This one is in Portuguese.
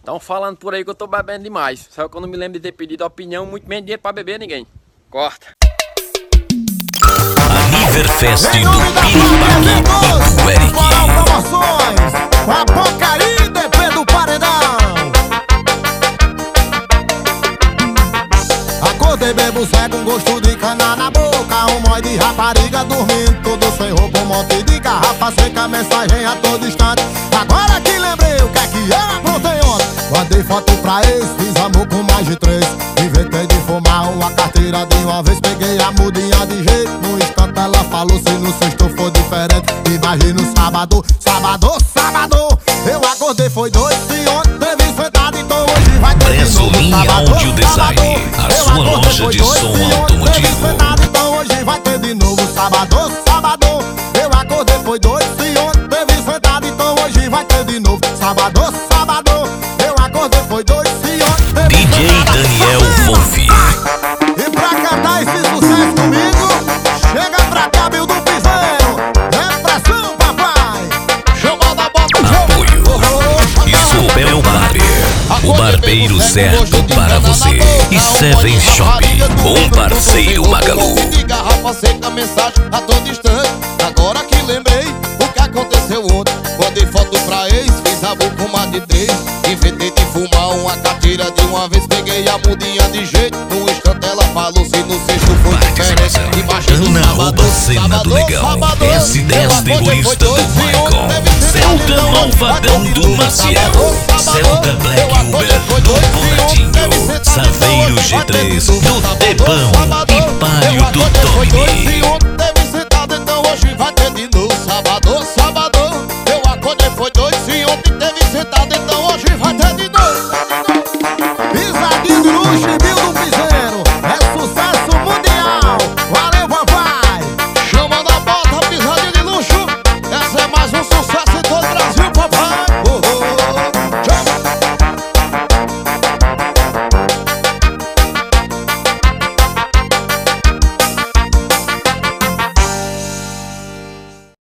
Estão falando por aí que eu tô bebendo demais. Só que eu não me lembro de ter pedido opinião, muito menos dinheiro pra beber ninguém. Corta. Aniverfest do Piripaque e do Eric. Promoções com a porcaria e DP do Paredão. Acordei bebo Zé com gosto de cana na boca, um mói de rapariga dormindo, tudo sem roupa, um monte de garrafa seca, mensagem a todo instante. Agora que lembrei o que é que eu aprontei ontem. Mandei foto pra ex, fiz amor com mais de 3. Inventei de fumar uma carteira de uma vez, peguei a mudinha de jeito. No instante ela falou, se no sexto for diferente, imagina o sábado, sábado. Eu acordei, foi dois, se ontem teve sentado, então hoje vai ter de novo. Bresolim Audio Design, a sua loja de som automotivo. Então hoje vai ter de novo, sábado. Eu acordei, foi dois, se ontem teve sentado, então hoje vai ter de novo, sábado. Eu acordei, foi dois, se ontem teve DJ sentado. Daniel Wolf. E pra cantar esse sucesso comigo, chega pra cá, Bill do Piseiro. É pressão, papai. Chama da bota, Apoio Isobel Barber, o barbeiro certo para você. E Seven Shop, um parceiro Magalu. De garrafa seca, mensagem a todo instante. Agora que lembrei o que aconteceu ontem. Mandei foto pra ex, fiz amor com mais de 3. Inventei de fumar uma carteira de uma vez, peguei a mudinha de jeito. No instante ela falou, se no sexto foi diferente, imagina Ana Cena do Legal, S10 terrorista do Michael, Zelda Malvadão do Maciel, Zelda Black Uber do Bonetinho, Saveiro G3 do Tepão.